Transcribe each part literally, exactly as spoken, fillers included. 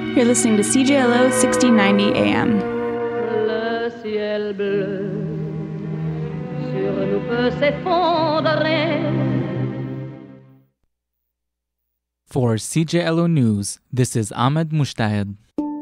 You're listening to C J L O sixteen ninety A M. Le ciel bleu sur nous peut s'effondrer. For C J L O News, this is Ahmed Mushtahed.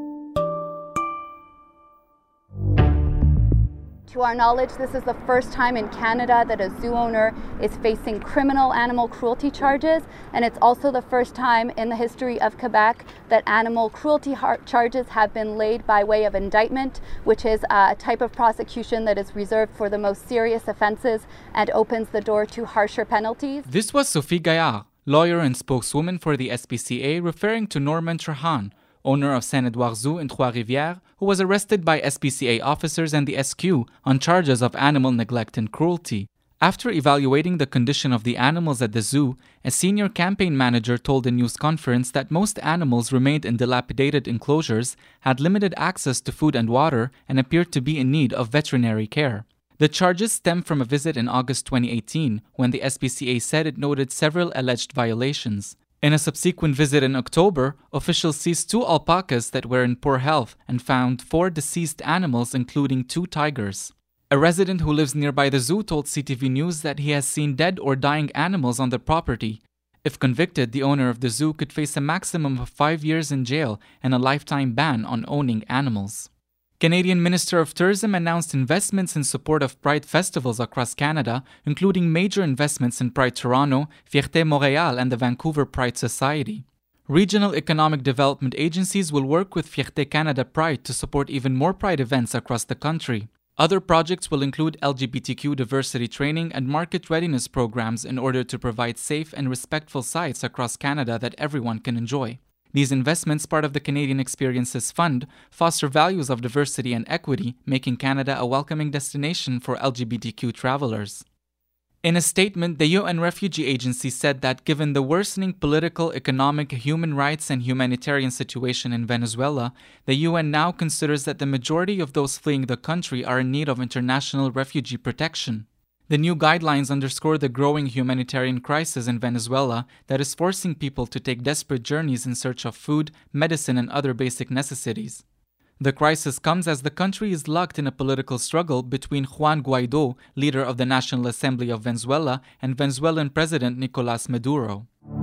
To our knowledge, this is the first time in Canada that a zoo owner is facing criminal animal cruelty charges, and it's also the first time in the history of Quebec that animal cruelty har- charges have been laid by way of indictment, which is a type of prosecution that is reserved for the most serious offenses and opens the door to harsher penalties. This was Sophie Gaillard, lawyer and spokeswoman for the S P C A, referring to Norman Trahan, owner of Saint-Edouard Zoo in Trois-Rivières, who was arrested by S P C A officers and the S Q on charges of animal neglect and cruelty. After evaluating the condition of the animals at the zoo, a senior campaign manager told a news conference that most animals remained in dilapidated enclosures, had limited access to food and water, and appeared to be in need of veterinary care. The charges stem from a visit in August twenty eighteen, when the S P C A said it noted several alleged violations. In a subsequent visit in October, officials seized two alpacas that were in poor health and found four deceased animals, including two tigers. A resident who lives nearby the zoo told C T V News that he has seen dead or dying animals on the property. If convicted, the owner of the zoo could face a maximum of five years in jail and a lifetime ban on owning animals. Canadian Minister of Tourism announced investments in support of Pride festivals across Canada, including major investments in Pride Toronto, Fierté Montréal, and the Vancouver Pride Society. Regional economic development agencies will work with Fierté Canada Pride to support even more Pride events across the country. Other projects will include L G B T Q diversity training and market readiness programs in order to provide safe and respectful sites across Canada that everyone can enjoy. These investments, part of the Canadian Experiences Fund, foster values of diversity and equity, making Canada a welcoming destination for L G B T Q travelers. In a statement, the U N Refugee Agency said that given the worsening political, economic, human rights, and humanitarian situation in Venezuela, the U N now considers that the majority of those fleeing the country are in need of international refugee protection. The new guidelines underscore the growing humanitarian crisis in Venezuela that is forcing people to take desperate journeys in search of food, medicine, and other basic necessities. The crisis comes as the country is locked in a political struggle between Juan Guaidó, leader of the National Assembly of Venezuela, and Venezuelan President Nicolás Maduro.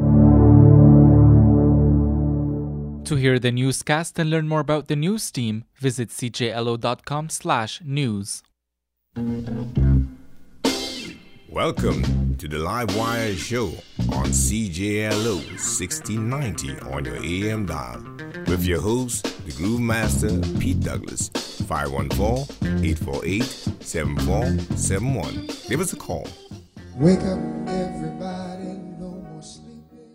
To hear the newscast and learn more about the news team, visit c j l o dot com slash news. Welcome to the Live Wire show on C J L O sixteen ninety on your A M dial with your host, the Groove Master, Pete Douglas. five one four, eight four eight, seven four seven one. Give us a call. Wake up, everybody, no more sleeping.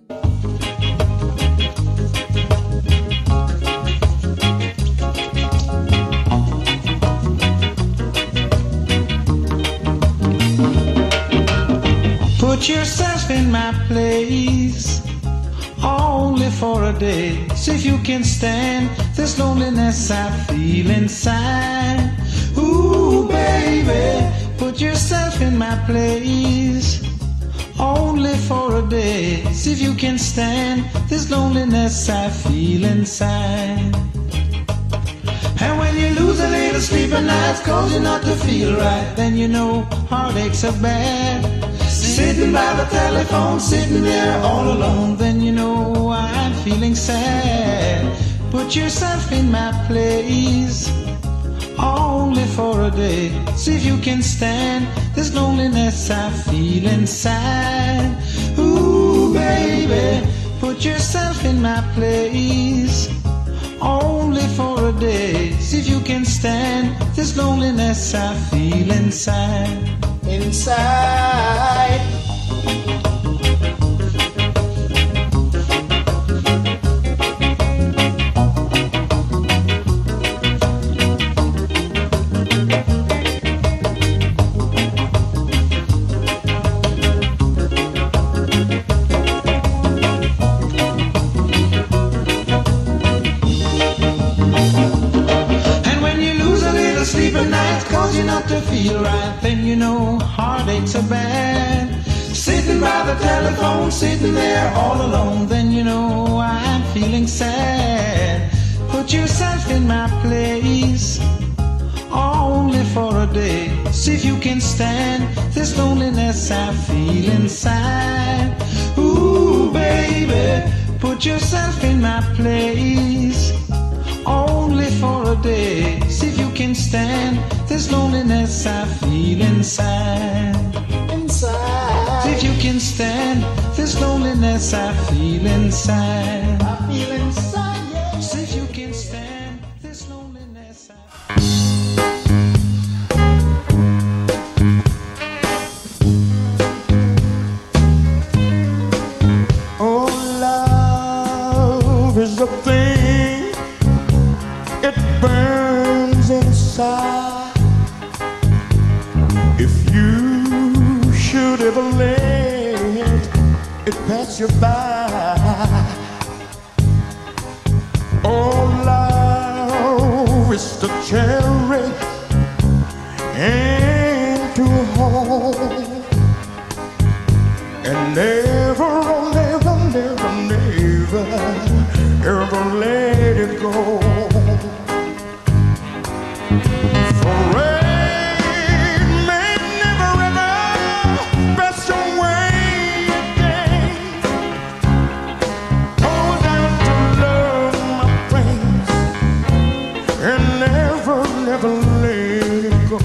Put yourself in my place, only for a day. See if you can stand this loneliness I feel inside. Ooh, baby, put yourself in my place, only for a day. See if you can stand this loneliness I feel inside. And when you lose a little sleep at night, cause you're not to feel right, then you know heartaches are bad. Sitting by the telephone, sitting there all alone, then you know I'm feeling sad. Put yourself in my place, only for a day. See if you can stand this loneliness I feel inside. Ooh, baby, put yourself in my place, only for a day. See if you can stand this loneliness I feel inside. Inside. Sleep at night, cause you're not to feel right, then you know heartaches are bad. Sitting by the telephone, sitting there all alone, then you know I'm feeling sad. Put yourself in my place, only for a day. See if you can stand this loneliness I feel inside. Ooh, baby, put yourself in my place, only for a day. See if you can stand this loneliness I feel inside. Inside. See if you can stand this loneliness I feel inside. I feel inside, yeah. See if you can stand this loneliness I Oh, love is a thing, it burns inside. If you should ever let it pass you by, oh, love is the cherry into a hole, and never, oh, never, never, never, ever let it go. For rain may never ever pass your way again. Hold out to love, my friends, and never, never let it go.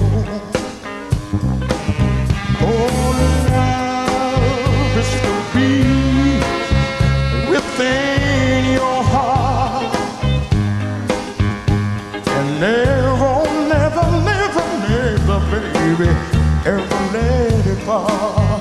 Oh, love is to be within your heart, and never, never, never, never, baby, ever let it part.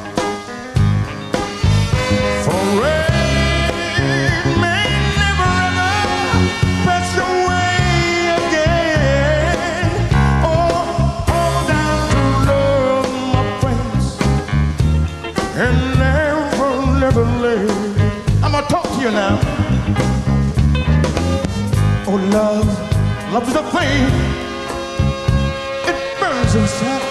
For rain may never ever pass your way again. Oh, hold out to love, my friends, and never, never let it. I'm gonna talk to you now. Oh, love, love is a thing, it burns inside.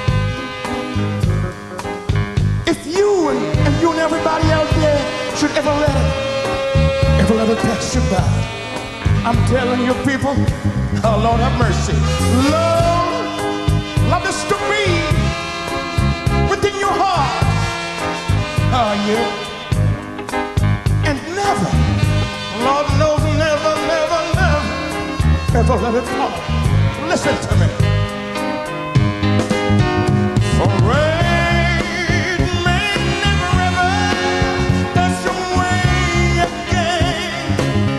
If you and, and you and everybody out there should ever let it, ever let it pass you by, I'm telling you people, oh Lord have mercy. Love, love is to be within your heart. Oh yeah. And never, Lord knows, never, never, never, ever let it fall. Listen to me. For rain may never ever pass your way again.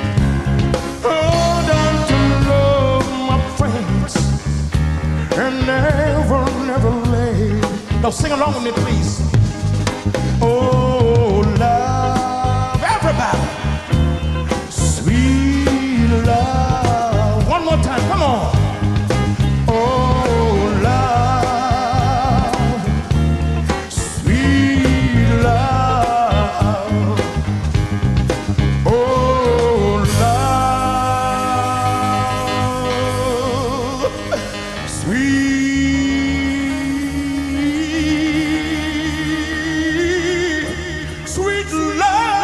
Hold on to love, my friends, and never, never let. Now sing along with me, please. Oh, love, everybody, sweet love. One more time, come on. Oh, love, sweet love. Oh, love, sweet. Sweet love.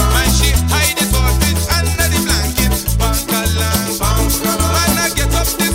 Up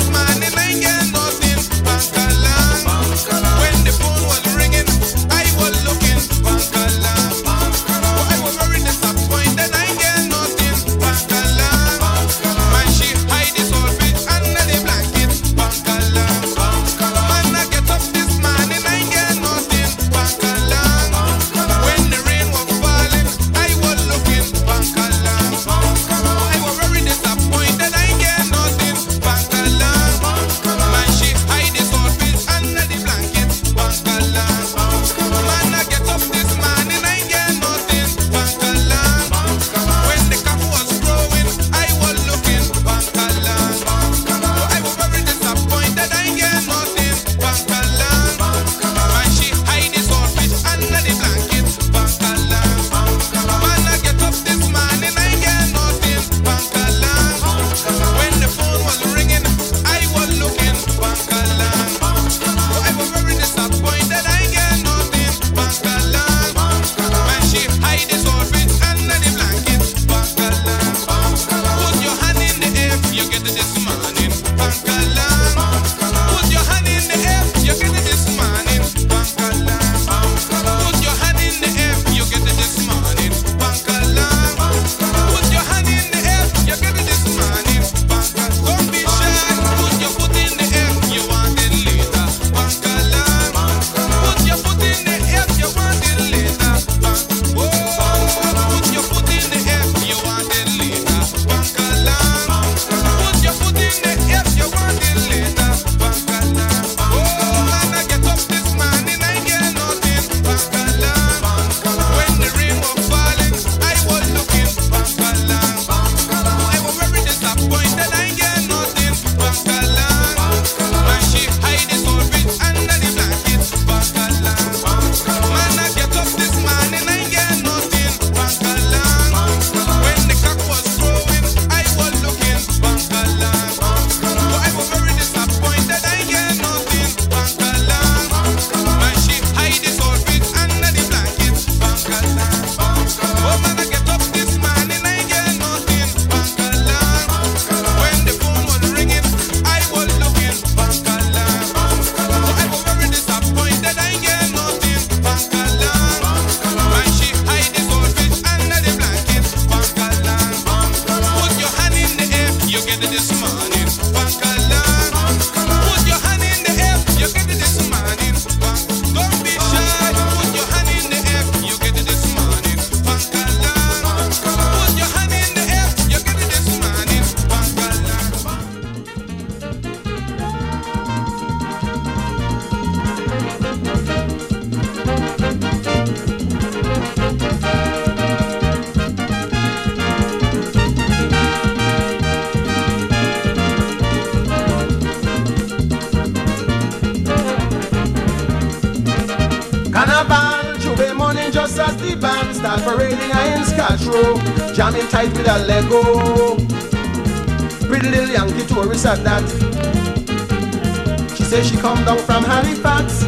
Carnival, J'ouvert morning just as the band start parading in Scotch Row, jamming tight with a Lego. Pretty little Yankee tourist at that. She says she come down from Halifax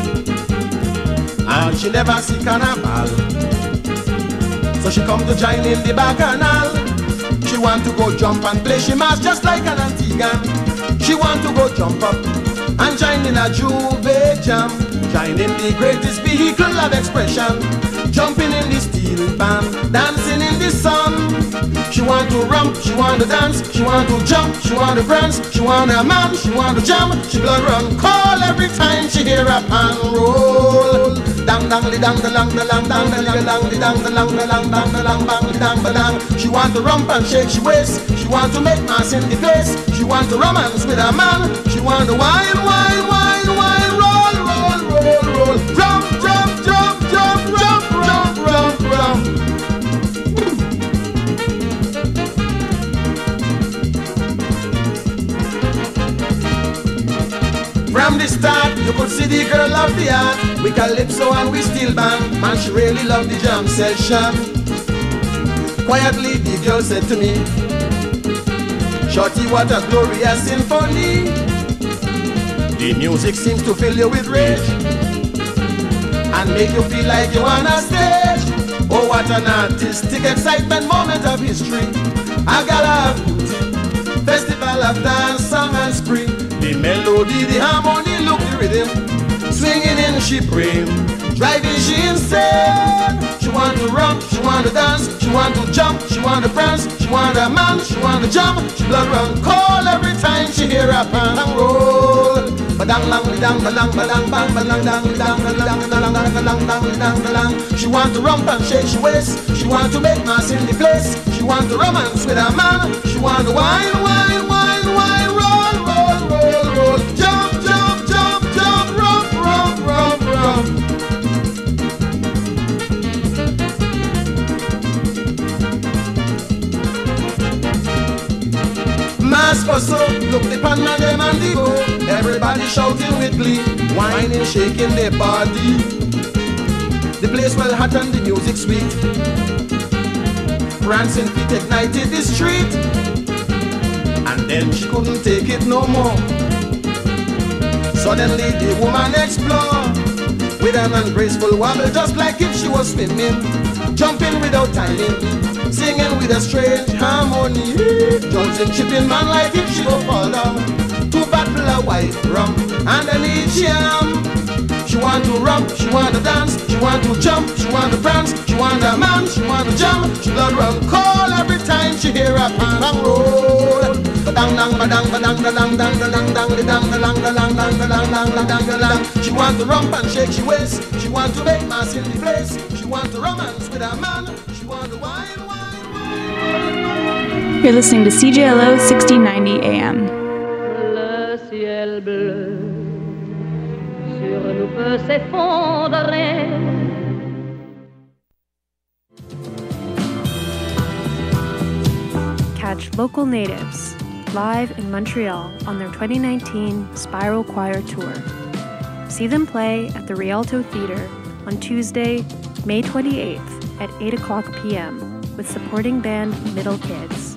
and she never see Carnival, so she come to join in the Bacchanal. She want to go jump and play she must just like an Antiguan. She want to go jump up and join in a J'ouvert jam, join in the greatest vehicle of expression, jumping in the steel band, dancing in the sun. She want to romp, she want to dance, she want to jump, she want to prance, she want a man, she want to jam. She blood run cold every time she hear a pan roll. Dang dang li dang da lang da lang dang da lang dang li dang da lang da lang dang da lang bang li dang da lang. She want to romp and shake she waist, she want to make mass in the place, she want to romance with a man, she want to wine wine wine wine roll roll roll roll, jump jump jump jump jump jump jump jump. From the start, you could see the girl of the art. We calypso and we steel band, and she really loved the jam session. Quietly, the girl said to me, Shorty, what a glorious symphony. The music seems to fill you with rage and make you feel like you're on a stage. Oh, what an artistic excitement, moment of history. A gala of beauty, festival of dance, song and spring. The melody, the harmony, look the rhythm, swinging in she brim, driving she insane. She want to romp, she want to dance, she want to jump, she want to prance, she want a man, she want to jump. She blood run cold every time she hear a pan and roll. Badang lang dang balang balang bang balang dang dang dang dang dang dang dang dang dang. She want to romp and shake she waist, she want to make mass in the place, she want to romance with a man, she want to wine wine wine wine roll roll roll roll, jump jump jump jump, romp romp romp romp. Mass so look the pan and them and the go. Everybody shouting with glee, whining, shaking their body. The place well hot and the music sweet. Prancing feet ignited the street, and then she couldn't take it no more. Suddenly the woman explode with an ungraceful wobble, just like if she was swimming, jumping without timing, singing with a strange harmony, Johnson chipping man like if she go fall down. Two bottle of white rum and an each yam. She want to romp, she want to dance, she want to jump, she want to prance, she want a man, she want to jump. She blood run cold every time she hear a pan and roll. Badang dang badang badang badang dang dang dang dang dang dang dang dang dang dang dang. She want to romp and shake she waist, she want to make mass in the place, she want to romance with a man, she want to wine wine wine. You're listening to C J L O sixteen ninety A M. Le ciel bleu sur nous peut s'effondrer. Catch local natives live in Montreal on their twenty nineteen Spiral Choir Tour. See them play at the Rialto Theatre on Tuesday, May twenty-eighth at eight o'clock p.m. with supporting band Middle Kids.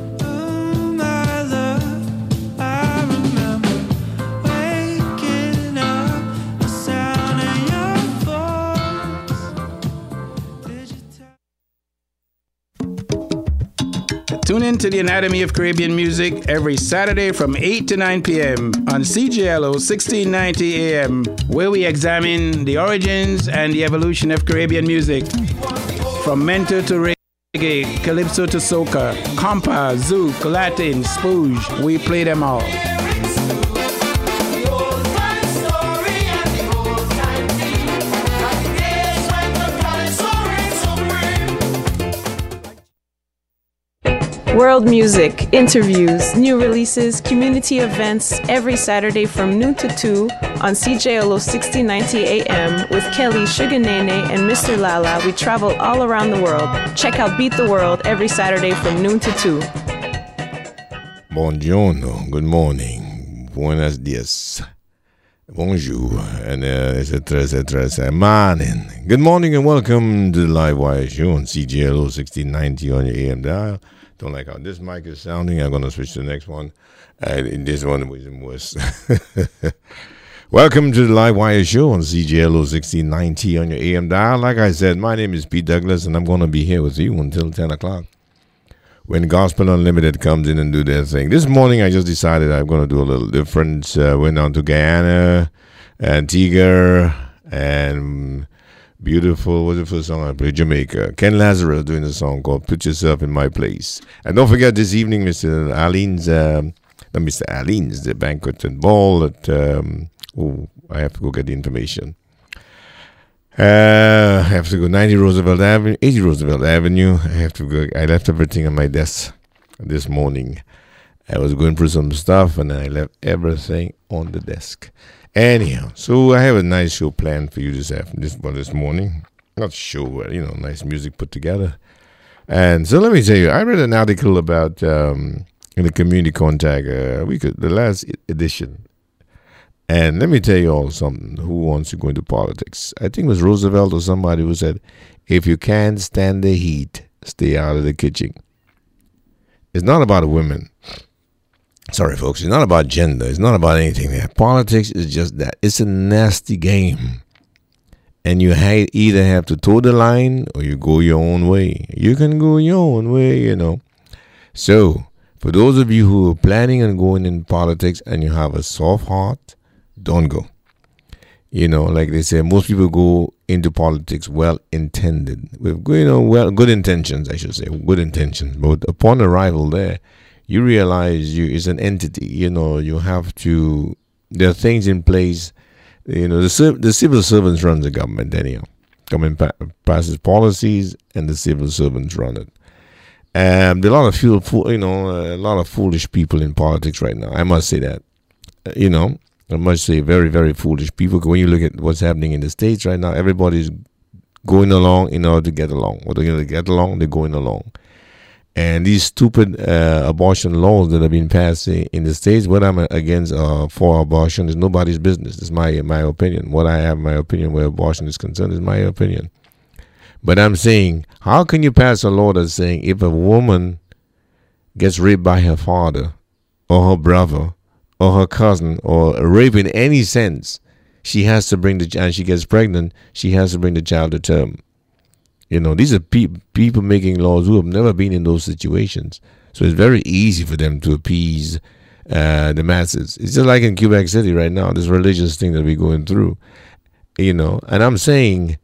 Tune in to the Anatomy of Caribbean Music every Saturday from eight to nine p.m. on C J L O sixteen ninety A M, where we examine the origins and the evolution of Caribbean music. From mento to reggae, calypso to soca, compa, zouk, Latin, spooge, we play them all. World music, interviews, new releases, community events every Saturday from noon to two on C J L O sixteen ninety A M with Kelly, Sugar Nene, and Mister Lala. We travel all around the world. Check out Beat the World every Saturday from noon to two. Buongiorno, good morning, buenos dias. Bonjour, and uh, et cetera, et cetera, et cetera. Morning. Good morning and welcome to the Live Wire Show on C J L O sixteen ninety on your A M dial. Don't like how this mic is sounding. I'm going to switch to the next one. Uh, this one was worse. Welcome to the Live Wire Show on C J L O sixteen ninety on your A M dial. Like I said, my name is Pete Douglas, and I'm going to be here with you until ten o'clock. When Gospel Unlimited comes in and do their thing. This morning, I just decided I'm going to do a little different. Uh, went down to Guyana, Antigua, and beautiful, what's the first song I played? Jamaica. Ken Lazarus doing a song called Put Yourself in My Place. And don't forget this evening, Mister Aline's, um, not Mister Aline's, the banquet and ball at, um, oh, I have to go get the information. Uh, I have to go ninety Roosevelt Avenue, eighty Roosevelt Avenue. I have to go. I left everything on my desk this morning. I was going through some stuff and I left everything on the desk. Anyhow, so I have a nice show planned for you this afternoon, this, well, this morning. Not show, but, you know, nice music put together. And so let me tell you, I read an article about um, in the Community Contact, uh, we could, the last edition. And let me tell you all something. Who wants to go into politics? I think it was Roosevelt or somebody who said, if you can't stand the heat, stay out of the kitchen. It's not about women. Sorry, folks. It's not about gender. It's not about anything there. Politics is just that. It's a nasty game. And you ha- either have to toe the line or you go your own way. You can go your own way, you know. So, for those of you who are planning on going in politics and you have a soft heart, don't go. You know, like they say, most people go into politics well-intended, with, you know, well, good intentions, I should say, good intentions. But upon arrival there, you realize you is an entity. You know, you have to. There are things in place. You know, the the civil servants run the government anyhow. Government pa- passes policies, and the civil servants run it. Um, there are a lot of fool, you know, a lot of foolish people in politics right now. I must say that. Uh, you know. I must say, very, very foolish people. When you look at what's happening in the States right now, everybody's going along in order to get along. Or they're going to get along, they're going along. And these stupid uh, abortion laws that have been passed in the States, what I'm against uh, for abortion is nobody's business. It's my my opinion. What I have, my opinion where abortion is concerned, is my opinion. But I'm saying, how can you pass a law that's saying if a woman gets raped by her father or her brother, or her cousin, or a rape in any sense, she has to bring the child, and she gets pregnant, she has to bring the child to term. You know, these are pe- people making laws who have never been in those situations. So it's very easy for them to appease uh, the masses. It's just like in Quebec City right now, this religious thing that we're going through. You know, and I'm saying,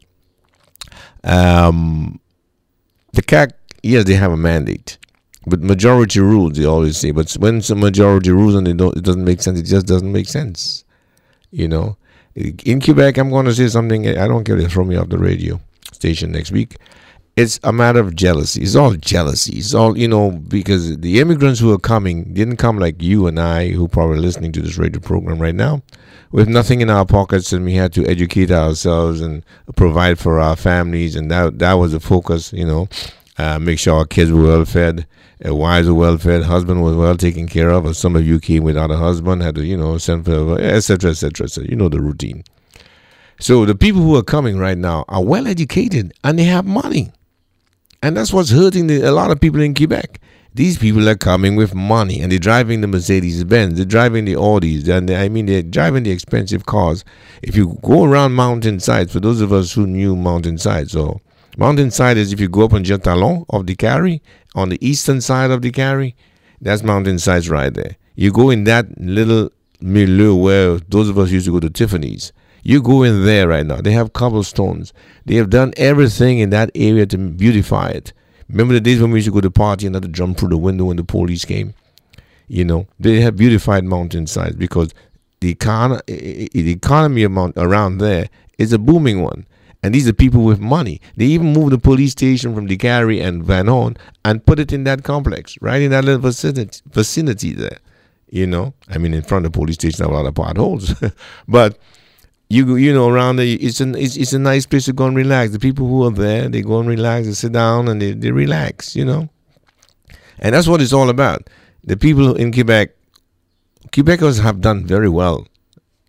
um, the C A C, yes, they have a mandate. But majority rules, they always say. But when some majority rules and they don't, it doesn't make sense, it just doesn't make sense. You know, in Quebec, I'm going to say something. I don't care if they throw me off the radio station next week. It's a matter of jealousy. It's all jealousy. It's all, you know, because the immigrants who are coming didn't come like you and I, who probably listening to this radio program right now, with nothing in our pockets, and we had to educate ourselves and provide for our families, and that that was the focus. You know, uh, make sure our kids were well fed. Uh, wives were well fed, husband was well taken care of, or some of you came without a husband, had to, you know, send for, et cetera, et cetera, et cetera. You know the routine. So the people who are coming right now are well educated and they have money. And that's what's hurting the, a lot of people in Quebec. These people are coming with money and they're driving the Mercedes Benz, they're driving the Audis, and they, I mean, they're driving the expensive cars. If you go around mountainsides, for those of us who knew mountainsides, so mountainside is if you go up on Jean Talon of the Carrie, on the eastern side of the Carrie, that's mountainsides right there. You go in that little milieu where those of us used to go to Tiffany's. You go in there right now. They have cobblestones. They have done everything in that area to beautify it. Remember the days when we used to go to party and had to jump through the window when the police came? You know, they have beautified mountainsides because the, econ- the economy amount around there is a booming one. And these are people with money. They even moved the police station from DeCarry and Van Horn and put it in that complex, right in that little vicinity, vicinity there. You know, I mean, in front of the police station, there are a lot of potholes. But, you you know, around there, it's, an, it's, it's a nice place to go and relax. The people who are there, they go and relax, they sit down and they, they relax, you know. And that's what it's all about. The people in Quebec, Quebecers have done very well.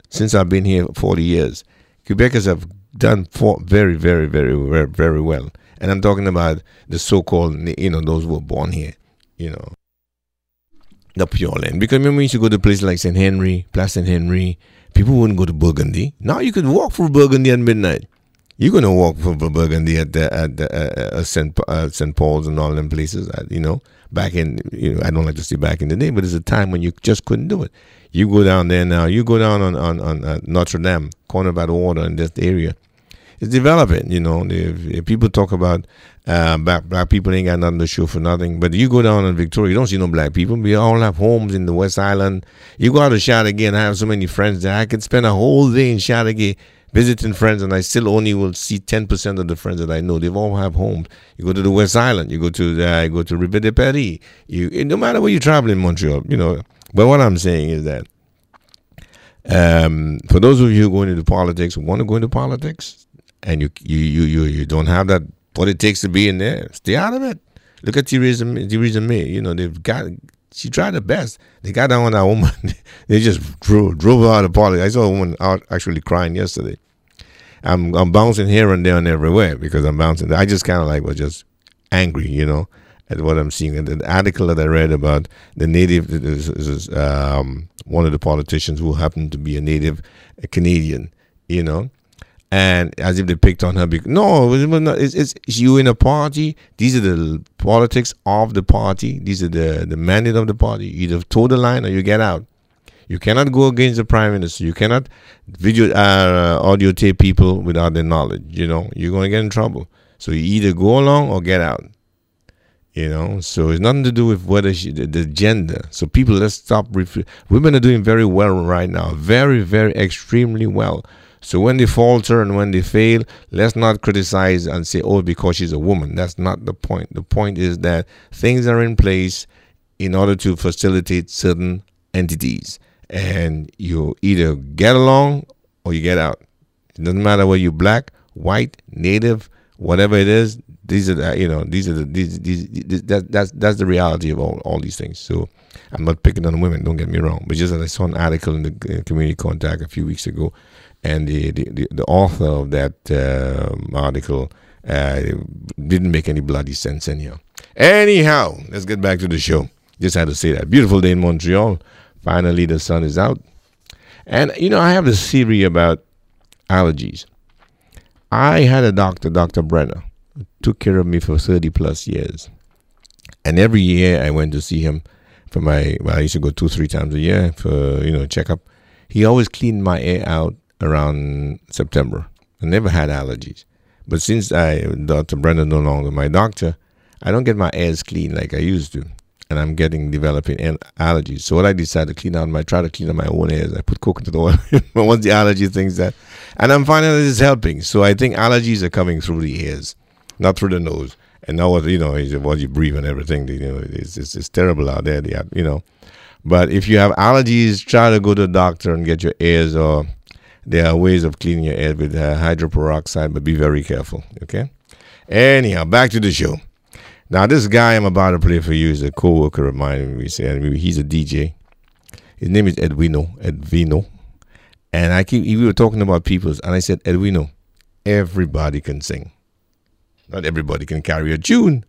since I've been here forty years. Quebecers have done for very, very, very, very, very well. And I'm talking about the so-called, you know, those who were born here, you know, the pure land. Because remember, we used to go to places like Saint Henry, Place Saint Henry. People wouldn't go to Burgundy. Now you could walk through Burgundy at midnight. You're gonna walk through Burgundy at the, at the, uh, uh, Saint uh, Saint Paul's and all them places. Uh, you know, back in, you know, I don't like to say back in the day, but there's a time when you just couldn't do it. You go down there now. You go down on on on uh, Notre Dame, corner by the water in this area. It's developing, you know. If, if people talk about uh, black, black people ain't got nothing to show for nothing. But you go down in Victoria, you don't see no black people. We all have homes in the West Island. You go out to Chateauguay, I have so many friends there. I could spend a whole day in Chateauguay visiting friends, and I still only will see ten percent of the friends that I know. They all have homes. You go to the West Island. You go to the, you go to Rivière de Paris. You, no matter where you travel in Montreal, you know. But what I'm saying is that um, for those of you who go into politics, who want to go into politics, and you you you you you don't have that what it takes to be in there, stay out of it. Look at Theresa Theresa May. You know, they've got she tried her best. They got down on that woman. They just drove drove her out of politics. I saw a woman out actually crying yesterday. I'm I'm bouncing here and there and everywhere because I'm bouncing. I just kind of like was just angry, you know, at what I'm seeing. And the article that I read about the native is, is, um, one of the politicians who happened to be a native a Canadian, you know. And as if they picked on her. Because, no, it's, it's, it's you in a party. These are the politics of the party. These are the, the mandate of the party. You either toe the line or you get out. You cannot go against the prime minister. You cannot video uh, audio tape people without their knowledge. You know, you're going to get in trouble. So you either go along or get out. You know, so it's nothing to do with whether she, the, the gender. So people, let's stop. Ref- Women are doing very well right now. Very, very, extremely well. So when they falter and when they fail, let's not criticize and say, oh, because she's a woman. That's not the point. The point is that things are in place in order to facilitate certain entities. And you either get along or you get out. It doesn't matter whether you're black, white, native, whatever it is. These are the, you know, these are the, these, these, these that, that's, that's the reality of all, all these things. So I'm not picking on women, don't get me wrong. But just as I saw an article in the Community Contact a few weeks ago, and the, the, the author of that uh, article uh, didn't make any bloody sense anyhow. Anyhow, let's get back to the show. Just had to say that. Beautiful day in Montreal. Finally, the sun is out. And, you know, I have this theory about allergies. I had a doctor, Doctor Brenner, who took care of me for thirty plus years. And every year I went to see him for my, well, I used to go two, three times a year for, you know, checkup. He always cleaned my air out around September. I never had allergies. But since I, Doctor Brenner no longer my doctor, I don't get my ears clean like I used to. And I'm getting, developing allergies. So what I decided to clean out, I try to clean out my own ears. I put coconut oil once the allergy things that. And I'm finding that it's helping. So I think allergies are coming through the ears, not through the nose. And now what, you know, what you breathe and everything, you know, it's, it's, it's terrible out there, you know. But if you have allergies, try to go to the doctor and get your ears, or there are ways of cleaning your ear with uh, hydroperoxide, but be very careful, okay? Anyhow, back to the show. Now, this guy I'm about to play for you is a co-worker of mine. We say he's a D J. His name is Edwino, Edwino. And I keep, we were talking about peoples, and I said, Edwino, everybody can sing. Not everybody can carry a tune,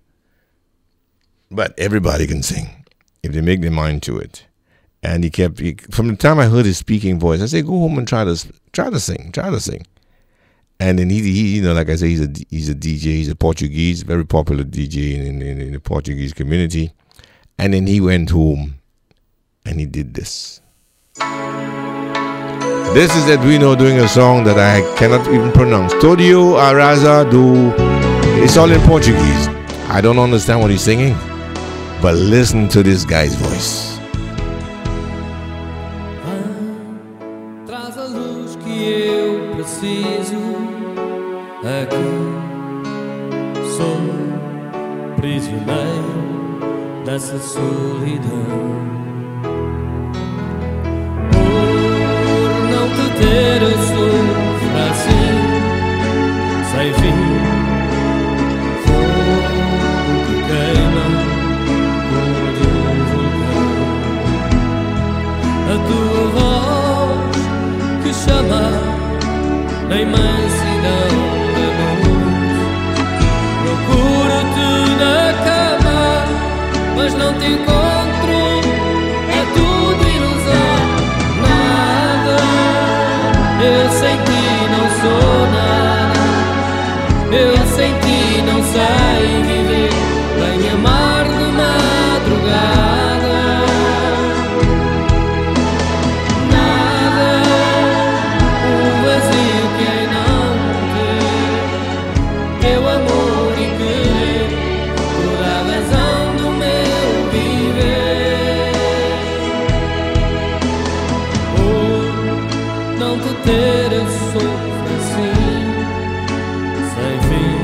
but everybody can sing if they make their mind to it. And he kept, he, from the time I heard his speaking voice, I said, go home and try to try to sing, try to sing. And then he, he, you know, like I say, he's a he's a D J, he's a Portuguese, very popular D J in, in, in the Portuguese community. And then he went home and he did this. This is Edwino doing a song that I cannot even pronounce. Todio Araza do. It's all in Portuguese. I don't understand what he's singing, but listen to this guy's voice. Traz a luz que eu preciso aqui. Sou prisioneiro dessa solidão. Por não te ter eu sofro assim, sem fim. Fogo que queima como de um vulcão. A tua voz que chama na imensidão da noite. Procuro-te na cama, mas não te encontro, é tudo ilusão. Nada, eu sem ti não sou nada, eu sem ti não sei viver. Vem amar de madrugada. Nada, um vazio que é não ter teu amor e querer, toda a razão do meu viver. Por não te ter eu sofro assim, sem fim.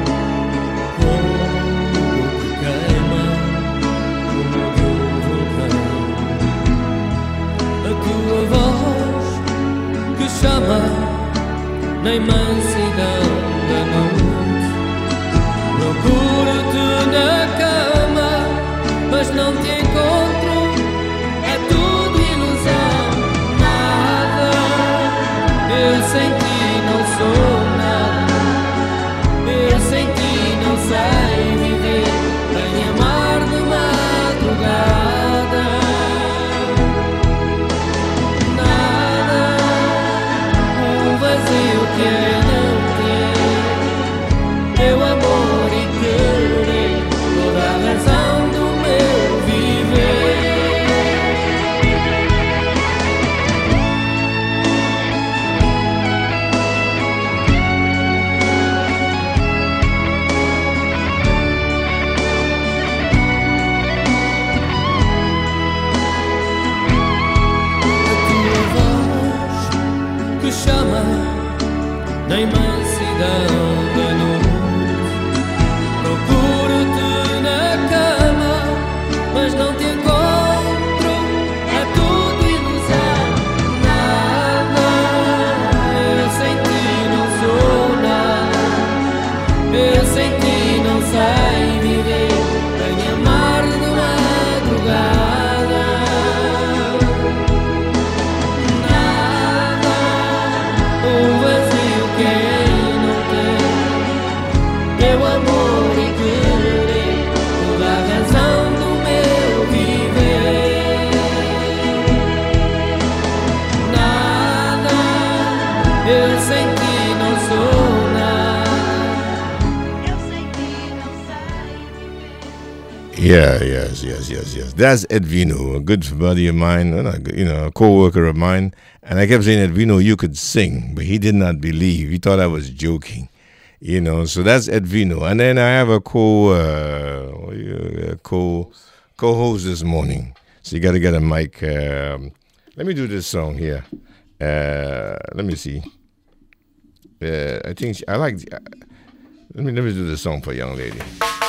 Chama na imensidão da noite. Procuro-te na cama, mas não te encontro, é tudo ilusão. Nada, eu sem ti não sou nada, eu sem ti não sei viver. Vem amar de madrugada. Vazio que é não ter teu amor e querer, toda a razão do meu viver. A tua voz que chama na imensidão da noite. Procuro-te na cama, mas não te encontro, é tudo ilusão. Nada, eu sem ti não sou nada, eu sem ti não sei viver. Vem amar de madrugada. Nada, um vazio que é não ter teu amor e querer, toda a razão do meu viver. Nada, eu sem ti não sou nada, eu sem ti não sei viver. Yeah, yes, yes, yes, yes. That's Edvino, a good buddy of mine, and a, you know, a co-worker of mine. And I kept saying, Edvino, you could sing, but he did not believe. He thought I was joking, you know. So that's Edvino. And then I have a co, uh, co, co-host this morning. So you got to get a mic. Um, let me do this song here. Uh, let me see. Uh, I think she, I like. Uh, let me let me do this song for a young lady.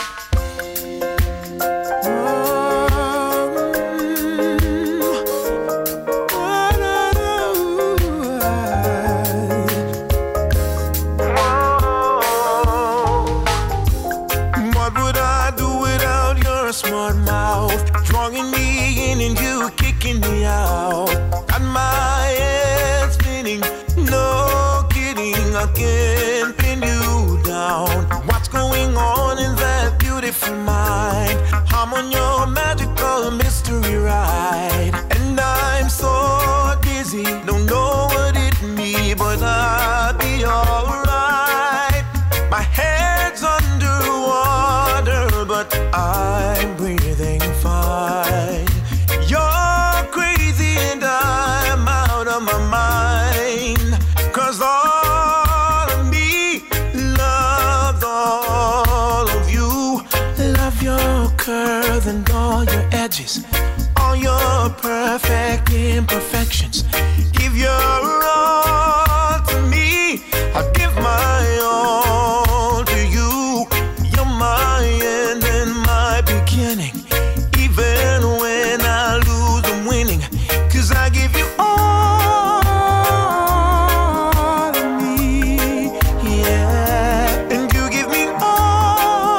Smart mouth, drawing me in and you kicking me out. Got my head spinning, no kidding, I can't pin you down. What's going on in that beautiful mind? I'm on your magical mystery ride, and I'm so dizzy, don't know what it means, but I'll be alright. My head's underwater, but I'm breathing fine. You're crazy and I'm out of my mind, 'cause all of me loves all of you. Love your curve and all your edges, all your perfect imperfections. Give your all to me, I'll give my all to you. You're my end and my beginning, even when I lose I'm winning, 'cause I give you all of me, yeah, and you give me all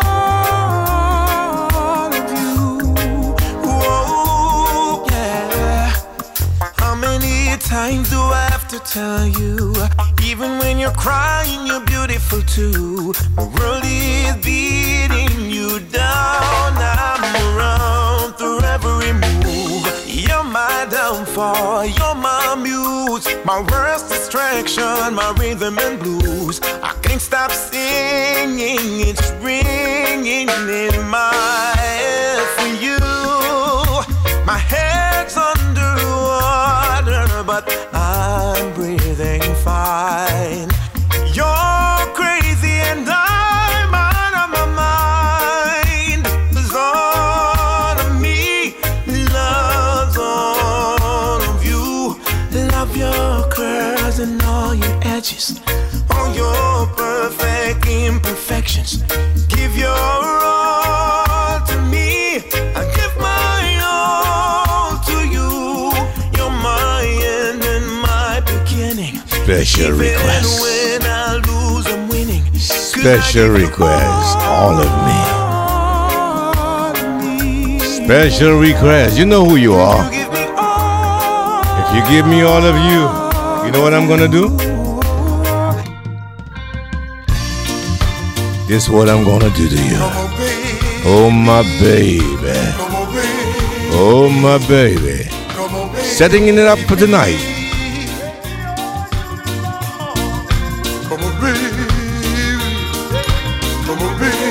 of you, whoa, yeah. How many times times do I have to tell you? Even when you're crying, you're beautiful too. The world is beating you down. I'm around through every move. You're my downfall, you're my muse, my worst distraction, my rhythm and blues. I can't stop singing, it's ringing in my head for you. My head's underwater, but I'm breathing fine. You're crazy and I'm out of my mind. There's all of me, love's all of you. Love your curves and all your edges, all your perfect imperfections. Give your all to me, I give my all to you. You're my end and my beginning. Special Even request. when I lose, I'm winning. Special request. All of me. Special request. You know who you are. If you give me all of you, you know what I'm gonna do? This is what I'm gonna do to you. Oh my baby. Oh my baby. Setting it up for tonight. Come on, baby. Come on, baby.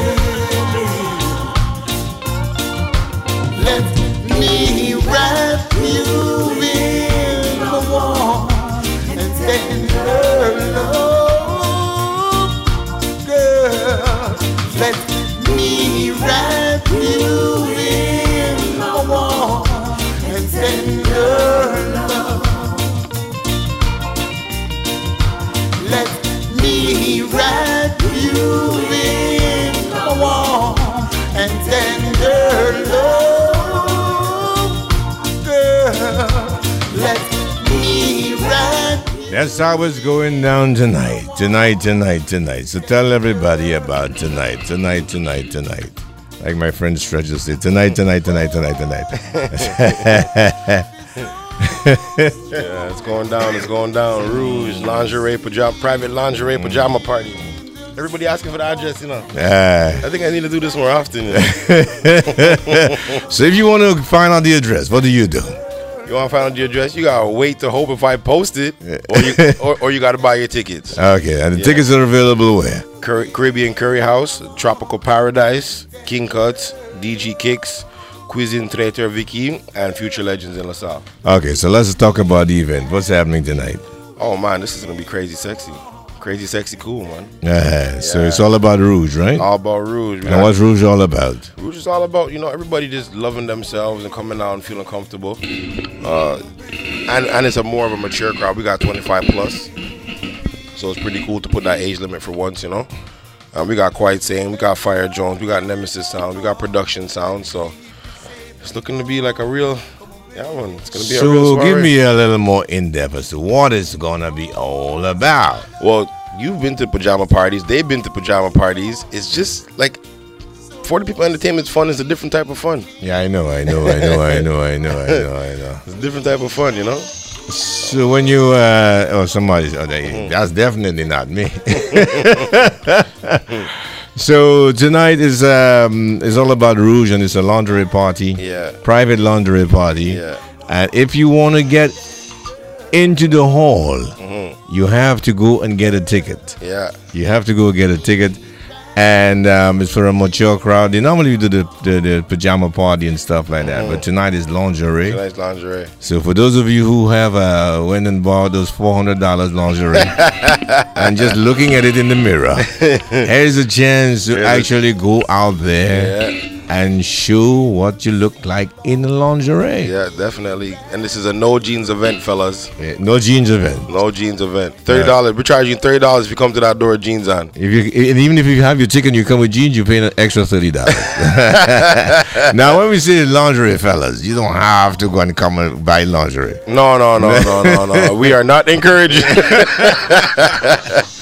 Let me wrap you in a warm and tender love, girl. Let me wrap you in a warm and tender love. Let me wrap you in a warm and tender love, girl. Let me wrap. That's how it's going down tonight. Tonight, tonight, tonight. So tell everybody about tonight. Tonight, tonight, tonight. Like my friend Stretch will say, tonight, tonight, tonight, tonight, tonight. Yeah, it's going down, it's going down. Rouge, lingerie, pajama, private lingerie, pajama party. Everybody asking for the address, you know. Ah. I think I need to do this more often. You know? So if you want to find out the address, what do you do? You want to find out the address? You gotta wait to hope if I post it, or you, or, or you gotta buy your tickets. Okay, and the Yeah. tickets are available where? Curry, Caribbean Curry House, Tropical Paradise, King Cuts, D G Kicks, Cuisine Traiteur Vicky, and Future Legends in LaSalle. Okay, so let's talk about the event. What's happening tonight? Oh man, this is gonna be crazy sexy. Crazy sexy cool, man. Uh, so it's all about Rouge, right? All about Rouge. We And got- what's Rouge all about? Rouge is all about, you know, everybody just loving themselves and coming out and feeling comfortable. Uh, and, and it's a more of a mature crowd. We got twenty-five plus. So it's pretty cool to put that age limit for once, you know. Um, we got Quiet Sane, we got Fire Jones, we got Nemesis Sound, we got Production Sound. So it's looking to be like a real, yeah, man, it's going to be a real So soiree. give me a little more in-depth as to what it's going to be all about. Well, you've been to pajama parties. They've been to pajama parties. It's just like forty people entertainment's fun is a different type of fun. Yeah, I know, I know, I know, I know, I know, I know, I know. It's a different type of fun, you know? So when you, uh, oh, somebody, oh, they, that's definitely not me. So tonight is um is all about Rouge, and it's a lingerie party. Yeah. Private lingerie party. Yeah. And if you want to get into the hall, Mhm. you have to go and get a ticket. Yeah. You have to go get a ticket. And um, it's for a mature crowd. They normally do the, the, the pajama party and stuff like that. But tonight is lingerie. Tonight's lingerie. So for those of you who have uh, went and bought those four hundred dollars lingerie and just looking at it in the mirror, here's a chance to Really? actually go out there Yeah. and show what you look like in the lingerie. Yeah, definitely. And this is a no jeans event, fellas. Yeah, no jeans event. No jeans event. Thirty dollars. We're charging you thirty dollars if you come to that door with jeans on. If you, and even if you have your ticket and you come with jeans, you pay an extra thirty dollars. Now, when we say lingerie, fellas, you don't have to go and come and buy lingerie. No, no, no, no, no, no. We are not encouraging.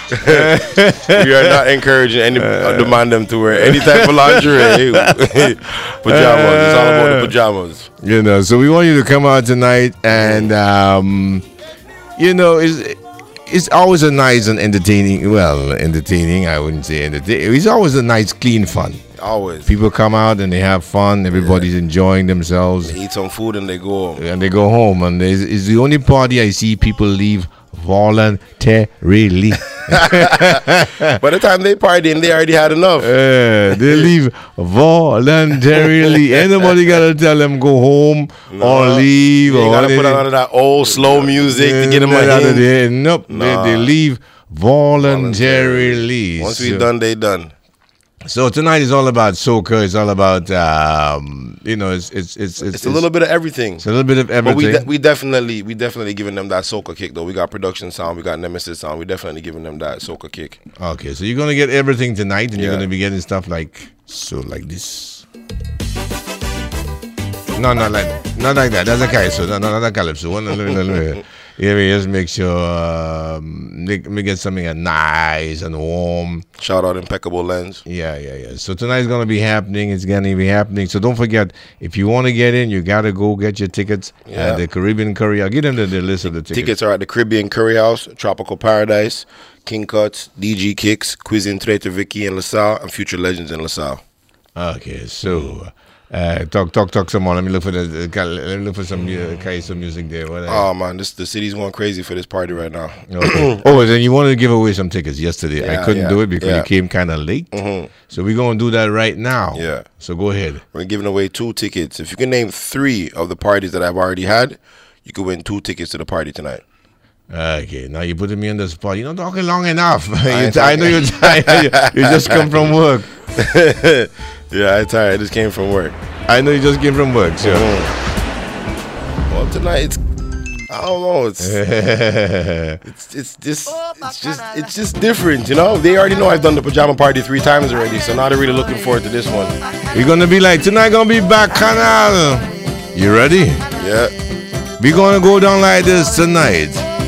We are not encouraging any uh, demand them to wear any type of lingerie. Pajamas. It's all about the pajamas. You know, so we want you to come out tonight, and um, you know, it's it's always a nice and entertaining. Well, entertaining. I wouldn't say entertaining. It's always a nice, clean fun. Always. People come out and they have fun. Everybody's yeah. enjoying themselves. They eat some food and they go home. And they go home. And it's, it's the only party I see people leave voluntarily. By the time they partying, they already had enough. Uh, they leave voluntarily. Ain't nobody gotta tell them go home no. or leave. You or gotta put on that old slow music to get them out of there. Nope. Nah. They, they leave voluntarily. Once we so. done, they done. So tonight is all about soca. It's all about um, you know, it's it's it's it's, it's a little bit of everything. It's a little bit of everything. But we de- we definitely we definitely giving them that soca kick though. We got production sound, we got Nemesis sound. We definitely giving them that soca kick. Okay, so you're gonna get everything tonight, and yeah. you're gonna be getting stuff like so like this. No, not like not like that. That's a calypso. No, no, not a calypso. One, let me, let me, yeah, we just make sure um, make, me get something that's nice and warm. Shout out Impeccable Lens. Yeah, yeah, yeah. So tonight's gonna be happening. It's gonna be happening. So don't forget, if you want to get in, you gotta go get your tickets yeah. at the Caribbean Curry. I'll give them the, the list of the tickets. Tickets are at the Caribbean Curry House, Tropical Paradise, King Cuts, D G Kicks, Cuisine Trader Vicky in LaSalle, and Future Legends in LaSalle. Okay, so. Uh, talk, talk, talk some more. Let me look for the. Uh, let me look for some uh, some music there. What, uh, oh man, this the city's going crazy for this party right now. Okay. Oh, then you wanted to give away some tickets yesterday. Yeah, I couldn't yeah, do it because yeah. you came kind of late. Mm-hmm. So we're gonna do that right now. Yeah. So go ahead. We're giving away two tickets. If you can name three of the parties that I've already had, you could win two tickets to the party tonight. Okay, now you're putting me on the spot. You're not talking long enough. I, I know you're tired. You just come from work. Yeah, I'm tired. I just came from work. I know you just came from work, sure. Mm-hmm. Well, tonight it's I don't know. It's it's it's just it's just it's just different, you know. They already know I've done the pajama party three times already, so now they're really looking forward to this one. We're gonna be like tonight. Gonna be Bacchanal. You ready? Yeah. We're gonna go down like this tonight.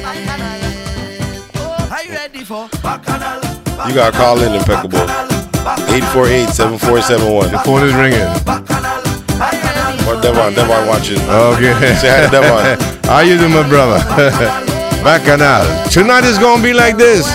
You gotta call in, Impeccable. eight four eight, seven four seven one. The phone is ringing. Or Devon, Devon watching. Okay. Say hi to Devon. How you doing, my brother? Bacchanal. Tonight is gonna be like this.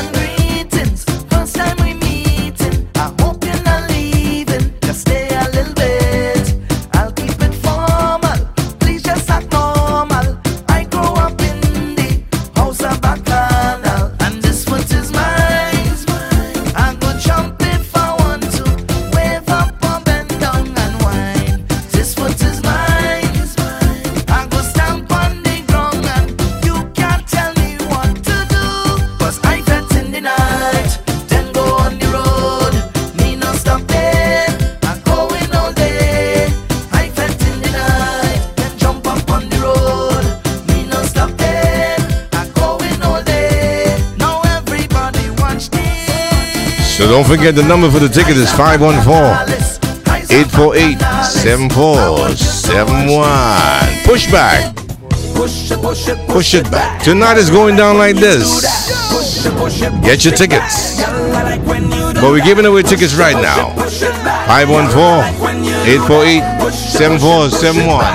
So don't forget the number for the ticket is five one four, eight four eight, seven four seven one. Push back. Push it back. Tonight is going down like this. Get your tickets. But we're giving away tickets right now. five one four, eight four eight, seven four seven one.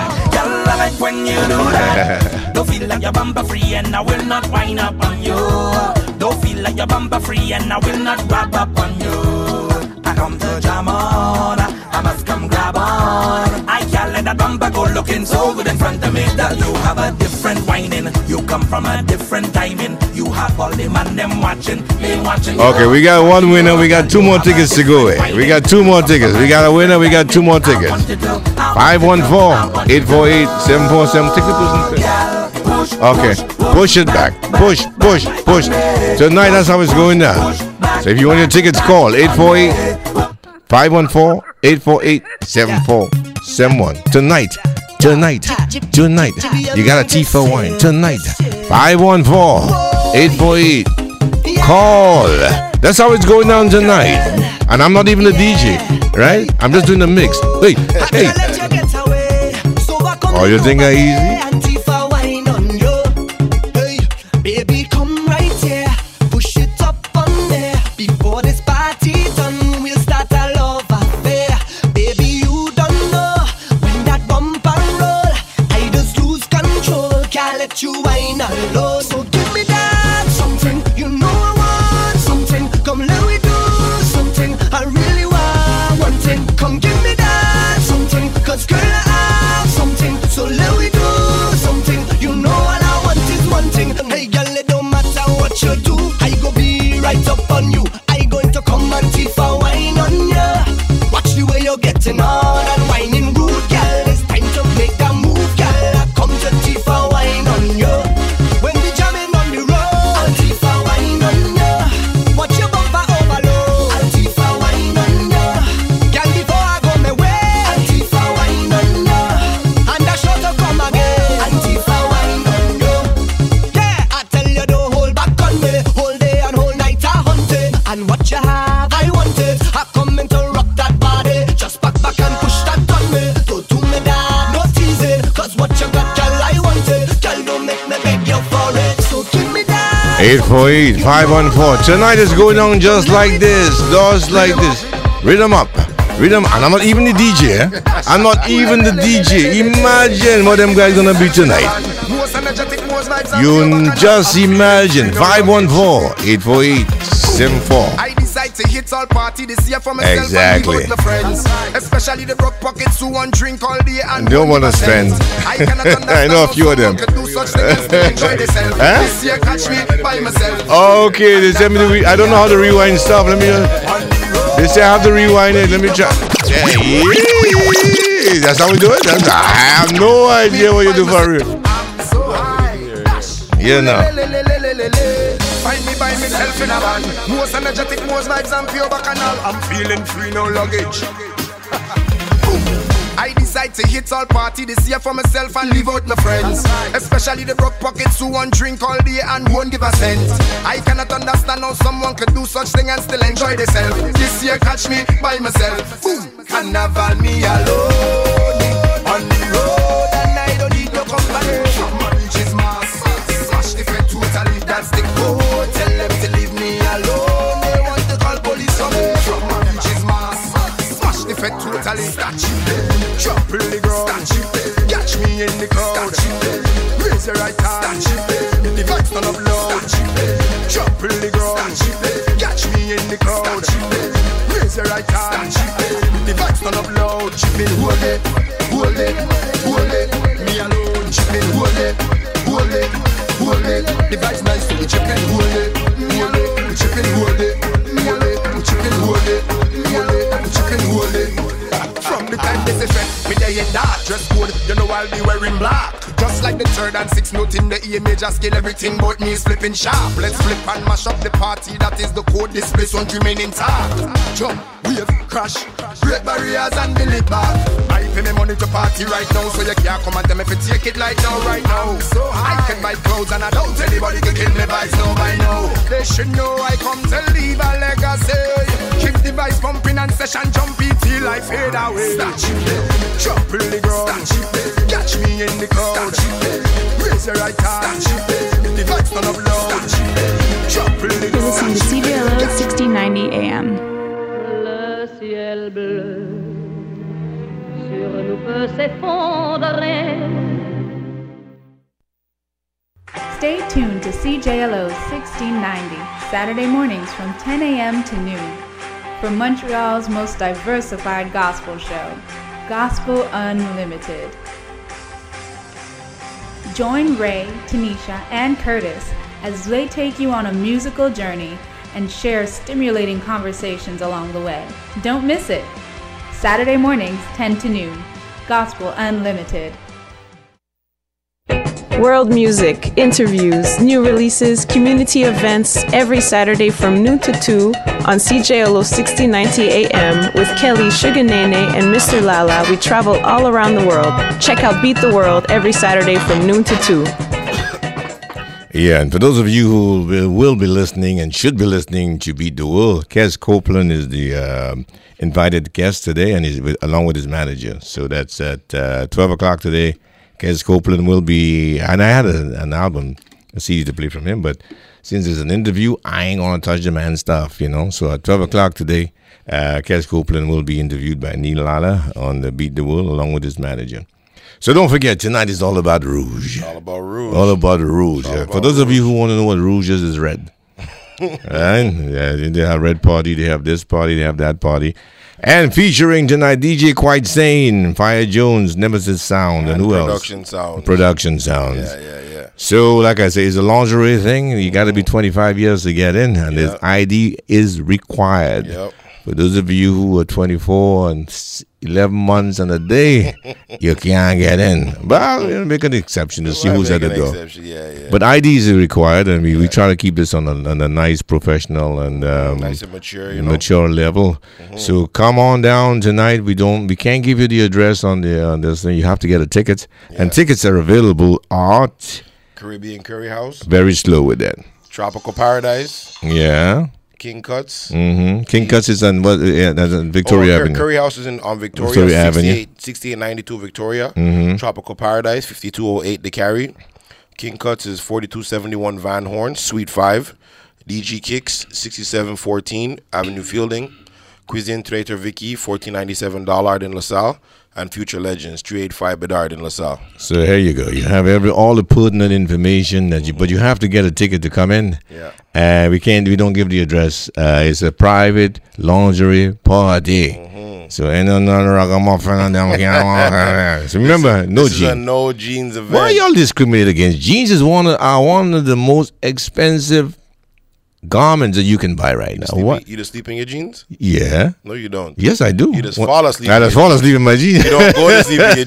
Don't feel like your bumper free and I will not wind up on you. Don't feel like your bumper free and I will not wrap up on you. I come to jam on, I must come grab on. I can't let that bumper go looking so good in front of me. That you have a different whining. You come from a different timing. You have all the man them watching, me watching. Okay, we got one winner. We got two more tickets to go away. We got two more tickets. We got a winner. We got two more tickets. five one four, eight four eight, seven four seven. Okay, push it back. Push, push, push. Tonight, that's how it's going down. So if you want your tickets, call eight four eight, five one four, eight four eight, seven four seven one. Tonight, tonight, tonight. You got a Tifa wine. Tonight, five one four, eight four eight. Call. That's how it's going down tonight. And I'm not even a D J, right? I'm just doing the mix. Wait, hey. Oh, you think I'm easy? you wine and low. So give me that something, you know I want something. Come let me do something, I really want one thing. Come give me that something, cause girl I have something. So let me do something, you know all I want is one thing. Hey girl, it don't matter what you do, I go be right up on you. I going to come and teeth a wine on ya. Watch the way you're getting on and whining rude, girl. It's time to make a move, girl. I come to teeth a wine on ya. When we jamming on the road, I'll teeth a wine on ya. Watch your bumper overload, I'll teeth a wine on ya. Girl, before I go my way, I'll teeth a wine on ya. And I sure to come again, I'll teeth a wine on ya. Yeah, I tell you don't hold back on me. Whole day and whole night I hunting. And what you have, I want it. I come in to rock that body. Just back back and push that on me. Don't do me that, no teasing. Cause what you got, girl, I want it. Girl, don't make me beg you for it. So give me that. eight four eight, five one four. Tonight is going on just like this. Just like this. Rhythm up. Rhythm. And I'm not even the D J. Eh? I'm not even the D J. Imagine what them guys gonna be tonight. You just imagine. five one four, eight four eight, seven four. I decide to hit all party this year for myself Exactly. and with my friends. Especially the broke pockets who want drink all day and Don't want to spend. I cannot understand I know a few of them. how someone could do such things and enjoy themselves. Huh? This year catch me by myself. Okay, they tell me the re- I don't know how to rewind stuff. Let me just, they say I have to rewind it. Let me try. Yeah, that's how we do it. That's, I have no idea what you do for real. Yeah, no. Find me by myself in a van. Most energetic, most vibes and pure bacchanal. I'm feeling free, no luggage. I decide to hit all party this year for myself and leave out my friends. Especially the broke pockets who want drink all day and won't give a cent. I cannot understand how someone could do such thing and still enjoy themselves. This year catch me by myself. Boom. Carnival me alone on the road and I don't need no company. Manches mass, smash the fit totally. That's the code. Tell them to leave me alone. They want to call police on me. From manches mass, smash the fit totally. Statue. Trample the ground, catch me in the crowd. Raise your right hand, the vibes turn up loud. Trample the ground, catch me in the crowd. Raise your right hand, the vibes turn up loud. Chipping, hold it, hold it, hold it. Me alone, chipping, hold it, hold it, hold it. The vibes nice, so we chipping, hold it, hold it. We chipping, hold it, hold it. We chipping, hold it, hold it. We chipping, hold it. From the time this effect, me day in dark dress code, you know I'll be wearing black. Just like the third and sixth note in the E major scale, everything but me is flipping sharp. Let's flip and mash up the party, that is the code, this place won't remain intact. Jump, wave, crash, break barriers and build it back. I pay me money to party right now, so you can't come and tell me if you take it like now, right now. So I can buy clothes and I don't anybody can kill me vibes now by now. They should know I come to leave a legacy. Keep the vibes pumping and session jumpy till I fade away. Statue, trample the ground, catch me in the crowd. Raise your right hand, the vibes turn up loud. Trample the You're listening to C J L O sixteen ninety A M. Le ciel bleu sur nous peut s'effondrer. Stay tuned to C J L O sixteen ninety, Saturday mornings from ten A M to noon, for Montreal's most diversified gospel show, Gospel Unlimited. Join Ray, Tanisha, and Curtis as they take you on a musical journey and share stimulating conversations along the way. Don't miss it. Saturday mornings, ten to noon, Gospel Unlimited. World music, interviews, new releases, community events every Saturday from noon to two on C J L O sixteen ninety A M with Kelly, Sugar Nene, and Mister Lala. We travel all around the world. Check out Beat the World every Saturday from noon to two. Yeah, and for those of you who will, will be listening and should be listening to Beat the World, Kes Copeland is the uh, invited guest today, and he's with, along with his manager. So that's at uh, twelve o'clock today. Kes Copeland will be, and I had a, an album, a C D to play from him, but since it's an interview, I ain't gonna touch the man's stuff, you know. So at twelve o'clock today, uh, Kes Copeland will be interviewed by Neil Lala on the Beat the World along with his manager. So don't forget, tonight is all about Rouge. All about Rouge. All about Rouge. Yeah. about For those of you who want to know what Rouge is, is red. Right? Yeah, they have red party, they have this party, they have that party. And featuring tonight, D J Quite Sane, Fire Jones, Nemesis Sound, and, And who Production else? Sounds. Production Sounds. Yeah, yeah, yeah. So, like I say, it's a lingerie thing. You got to be twenty-five years to get in, and this I D is required. Yep. For those of you who are twenty-four and eleven months and a day, you can't get in. But I'll make an exception to see Well, who's make at the an door. exception, yeah, yeah. But I D is required, and we, we try to keep this on a, on a nice, professional, and um, Nice and mature, you know. mature level. So come on down tonight. We don't, we can't give you the address on the on this thing. You have to get a ticket, and tickets are available at Caribbean Curry House. very slow with that. Tropical Paradise. Yeah. King Cuts. Mm-hmm. King Cuts is on what? Yeah, that's on Victoria oh, Cur- Avenue. Curry House is in on Victoria, Victoria Avenue. sixty-eight, sixty-eight ninety-two Victoria. Mhm. Tropical Paradise, fifty-two oh eight DeCarry. King Cuts is forty-two seventy-one Van Horn, Suite five. D G Kicks, sixty-seven fourteen Avenue Fielding. Cuisine Traitor Vicky, fourteen ninety-seven Dollard in LaSalle. And Future Legends, three eighty-five Bedard in LaSalle. So here you go. You have every all the pertinent information that you, but you have to get a ticket to come in. Yeah. Uh, we can't. We don't give the address. Uh, it's a private lingerie party. So ain't no no ragamuffin and them. can't- So remember, no this is a jeans. no jeans event. Why y'all discriminate against jeans? Is one of are one of the most expensive garments that you can buy right now. Sleep in- What? You just sleep in your jeans? Yeah. No, you don't. Yes, I do. You just What? fall asleep. I in just your fall jeans. asleep in my jeans. You don't go to sleep in your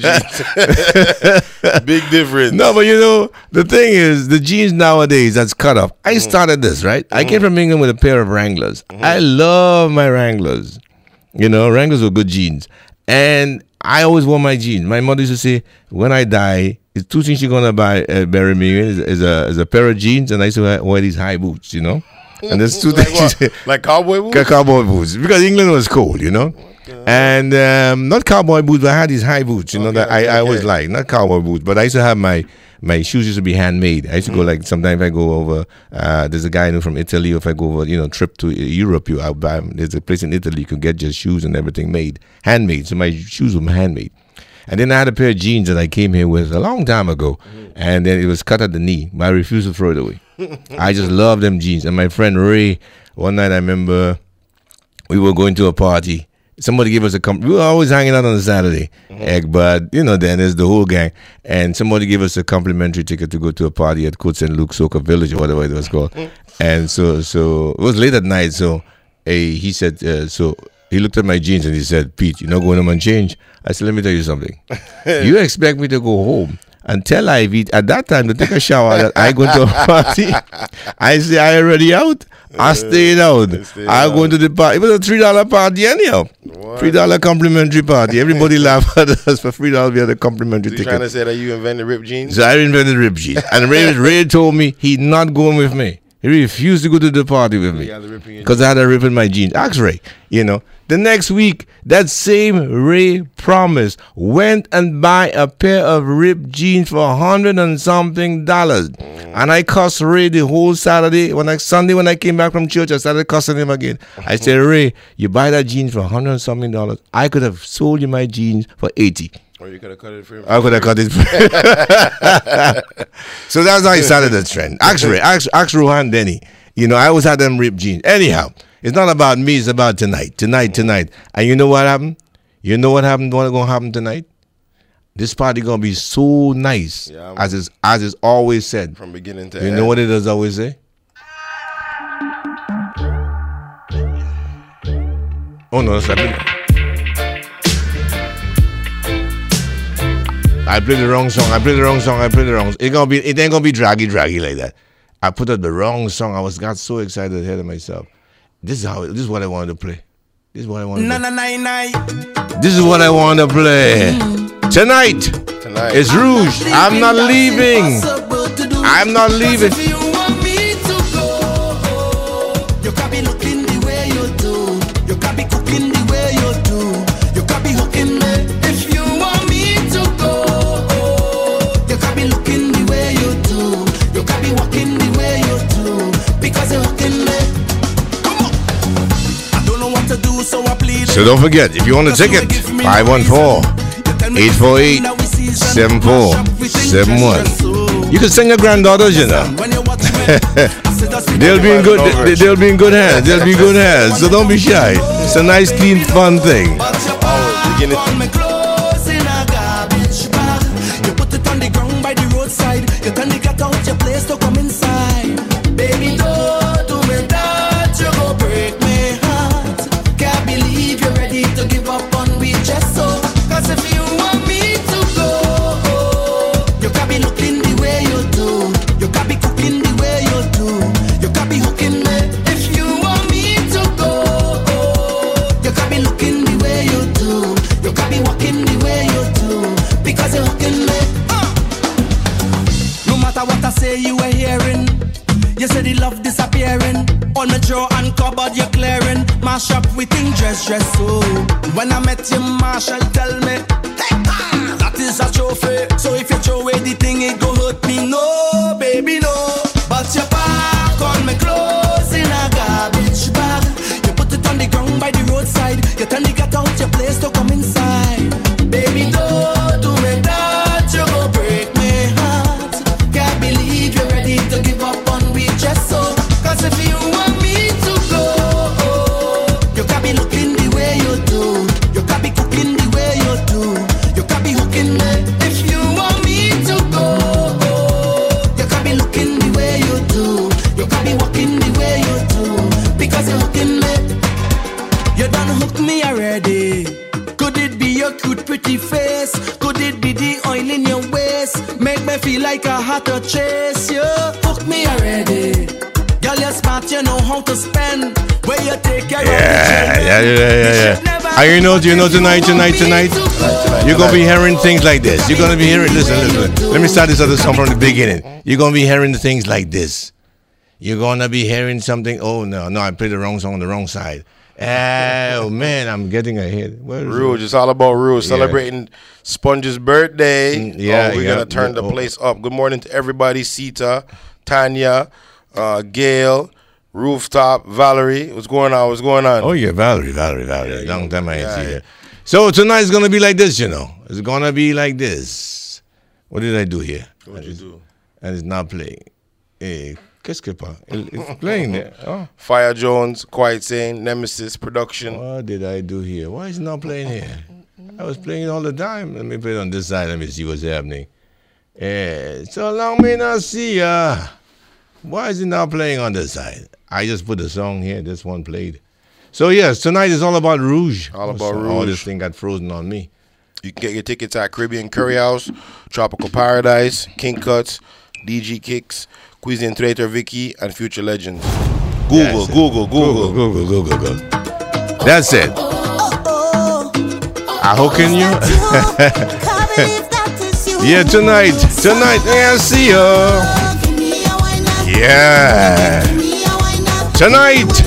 jeans. Big difference. No, but you know, the thing is, the jeans nowadays that's cut off. I Mm-hmm. started this, right? I came from England with a pair of Wranglers. I love my Wranglers. You know, Wranglers were good jeans. And I always wore my jeans. My mother used to say, when I die, it's two things you're going to buy, uh, bury me in, is, is, a, is a pair of jeans, and I used to wear, wear these high boots, you know? And there's two Like things. what? Like cowboy boots? Cowboy boots. Because England was cold, you know? And um, not cowboy boots, but I had these high boots, you know, that I, I always liked. Not cowboy boots, but I used to have my my shoes used to be handmade. I used to go like, sometimes if I go over, uh, there's a guy I know from Italy, if I go over, you know, trip to Europe, you I buy, there's a place in Italy you could get just shoes and everything made, handmade. So my shoes were handmade. And then I had a pair of jeans that I came here with a long time ago, and then it was cut at the knee, but I refused to throw it away. I just love them jeans. And my friend Ray, one night I remember we were going to a party. Somebody gave us a com- we were always hanging out on a Saturday, egg, but you know, then there's the whole gang. And somebody gave us a complimentary ticket to go to a party at Court Saint Luke Soca Village or whatever it was called. And so, so it was late at night. So, hey, he said, uh, so he looked at my jeans and he said, Pete, you're not going home and change. I said, let me tell you something. You expect me to go home and tell Ivy at that time to take a shower that I go to a party? I say, I already out. I stayed out. I go to the party. It was a three dollar party anyhow. three dollar complimentary party. Everybody laughed at us for three dollars. We had a complimentary You ticket. trying to say that you invented ripped jeans? So I invented ripped jeans. And Ray, Ray told me he's not going with me. He refused to go to the party with me because I had a rip in my jeans. Ask Ray, you know. The next week, that same Ray Promise went and buy a pair of ripped jeans for a hundred and something dollars. And I cussed Ray the whole Saturday. When I Sunday when I came back from church, I started cussing him again. I said, Ray, you buy that jeans for a hundred and something dollars. I could have sold you my jeans for eighty. Or you could have cut it for him. I could have cut it. So that's how I started the trend. Ask Ray, ask, ask Rohan Denny. You know, I always had them ripped jeans. Anyhow, it's not about me, it's about tonight. Tonight, tonight. And you know what happened? You know what happened? What's going to happen tonight? This party going to be so nice, Yeah, as it's, as it's always said. From beginning to You end. know what it does always say? Oh, no, that's not it. I played the wrong song. I played the wrong song. I played the wrong song. It gonna be. It ain't gonna be draggy, draggy like that. I put up the wrong song. I was got so excited ahead of myself. This is how. This is what I wanted to play. This is what I wanted. Na To na na na. This is what I want to play tonight. Tonight. It's Rouge. I'm not leaving. I'm not leaving. You can be looking the way you do. You can be cooking the way you do. You can be hooking me if you want me to go. You can be looking the way you do. You can be walking the way you do. Because you're hooking me. Come on. I don't know what to do, so I plead. So don't forget, if you want a ticket, five one four, eight four eight, seven four seven one. You can send your granddaughters, you know. they'll be in good. They, they'll be in good hands. They'll be in good hands. So don't be shy. It's a nice, clean, fun thing. You turn the cat out your place to come inside. Baby, don't do me that. You go break my heart. Can't believe you're ready to give up on me just so. Cause if you want me to go, you can't be looking the way you do. You can't be cooking the way you do. You can't be hooking me. If you want me to go, you can't be looking the way you do. You can't be walking the way you do. Because you're hooking me. What I say you were hearing. You said the love disappearing. On my drawer and cupboard you're clearing. Mash up with thing dress dress so. When I met you Marshall tell me, hey, that is a trophy. So if you throw away the thing it go hurt me. No baby no. But you pack all my clothes in a garbage bag. You put it on the ground by the roadside. You turn the cat out your place to come inside. Baby don't do me that. You go break me heart. Can't believe you're ready to give up on me just so. Cause if you want me to go, you can't be looking the way you do. You can't be cooking the way you do. You can't be hooking me. If you want me to go, you can't be looking the way you do. You can't be walking the way you do. Because you're hooking me. You done hooked me already. Could it be your cute pretty face? Could it be the oil in your waist? Make me feel like I had to chase you. Hook me already. Girl, you're smart, you know how to spend. Where you take your Yeah, yeah, yeah, yeah, yeah. And you know, you know, tonight, tonight, tonight, you're gonna be hearing things like this. You're gonna be hearing. Listen, listen. Let me start this other song from the beginning. You're gonna be hearing things like this. You're gonna be hearing something. Oh no, no, I played the wrong song on the wrong side. Oh man, I'm getting ahead. Rouge, it's all about Rouge. Yeah. Celebrating Sponge's birthday. Mm, yeah, oh, we're yeah, gonna turn yeah, the oh. place up. Good morning to everybody. Sita, Tanya, uh, Gail, Rooftop, Valerie. What's going on? What's going on? Oh yeah, Valerie, Valerie, Valerie. Yeah, Long time I ain't yeah, see yeah. her. So tonight's gonna be like this, you know. It's gonna be like this. What did I do here? What did you do? And it's not playing. Hey, qu'est-ce que pas? It's playing there. Oh. Fire Jones, Quiet Sane, Nemesis Production. What did I do here? Why is it not playing here? I was playing it all the time. Let me play it on this side. Let me see what's happening. Yeah, so long may not see ya. Why is it not playing on this side? I just put the song here. This one played. So yes, tonight is all about Rouge. All about so Rouge. All this thing got frozen on me. You can get your tickets at Caribbean Curry House, Tropical Paradise, King Cuts, D G Kicks, Cuisine Traitor Vicky, and Future Legends. Google, That's Google, it. Google, Google, Google, Google, Google. That's it. I hooking you. Yeah, tonight, tonight, yeah, see ya. Yeah, tonight.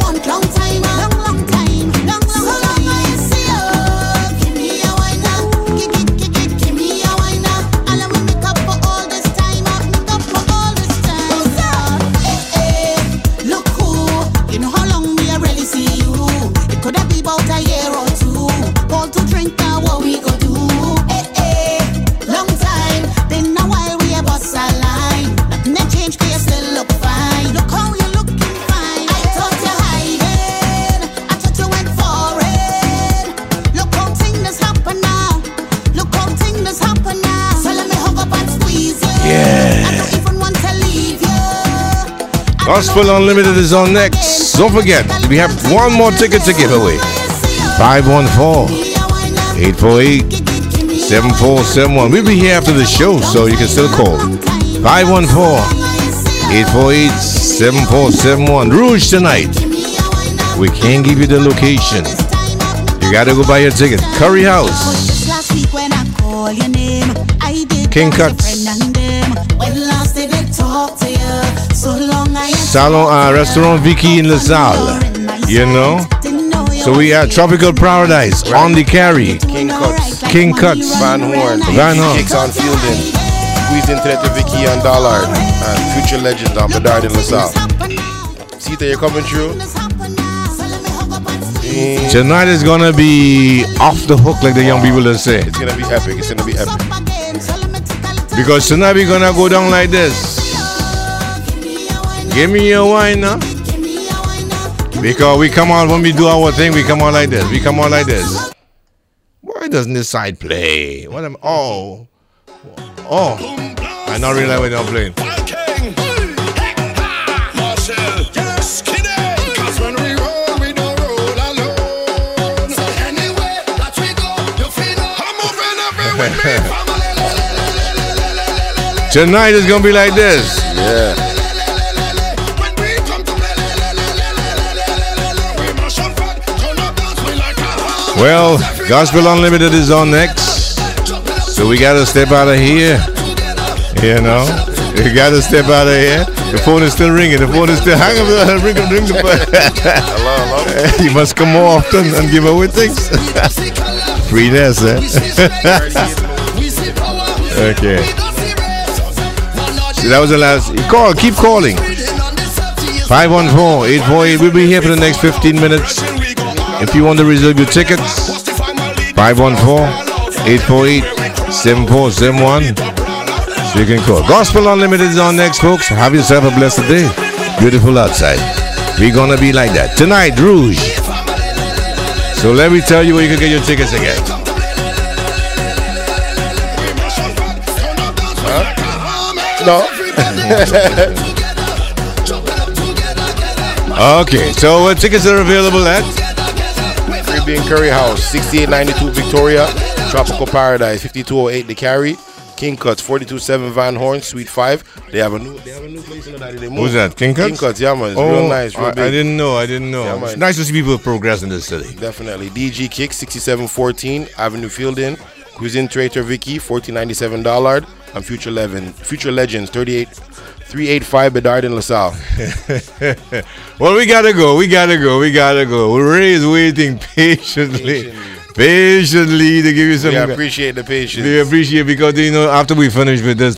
Gospel Unlimited is on next. Don't forget, we have one more ticket to give away. five one four, eight four eight, seven four seven one. We'll be here after the show, so you can still call. five one four, eight four eight, seven four seven one. Rouge tonight. We can't give you the location. You gotta go buy your ticket. Curry House. King Cuts. Salon, uh, Restaurant Vicky in LaSalle, you know. So we are Tropical Paradise on the carry. King Cuts, King Cuts, Van Horn, Van Horn, Kicks on Fielding, Cuisine Traitor Vicky on Dollard, and Future Legends on Bedard in LaSalle. Sita, you're coming through. Tonight is gonna be off the hook, like the young people are saying. It's gonna be epic. It's gonna be epic. Because tonight we're gonna go down like this. Give me your wine now. Because we come on when we do our thing, we come on like this. We come on like this. Why doesn't this side play? What am oh oh I not realize we're not playing. Tonight is gonna be like this. Yeah. Well, Gospel Unlimited is on next, so we gotta step out of here. You know, we gotta step out of here. The phone is still ringing. The phone is still hang up. Ring, ring the phone. Hello, hello. You must come more often and give away things. Freeness, eh? Okay. See, that was the last. Call. Keep calling. five one four, eight four eight. We'll be here for the next fifteen minutes. If you want to reserve your tickets, five one four, eight four eight, seven four seven one. So you can call. Gospel Unlimited is on next, folks. Have yourself a blessed day. Beautiful outside. We're going to be like that. Tonight, Rouge. So let me tell you where you can get your tickets again. No. Okay, so what tickets are available at? Caribbean Curry House, sixty-eight ninety-two Victoria, Tropical Paradise, fifty-two oh eight The Carry, King Cuts, forty-two seven Van Horn, Suite five. They have a new they have a new place in the night. They moved. Who's that? King Cuts? King Cuts, yeah man. It's oh, real nice, real I, big. I didn't know, I didn't know. Yeah, it's nice to see people progress in this city. Definitely. D G Kicks, sixty-seven fourteen Avenue Fielding, Cuisine Traitor Vicky, fourteen ninety-seven Dollard, and Future Eleven, Future Legends, thirty-eight three eighty-five Bedard in LaSalle. Well, we gotta go, we gotta go, we gotta go. Ray is waiting patiently, patiently to give you some. We appreciate the patience. We appreciate because you know after we finish with this.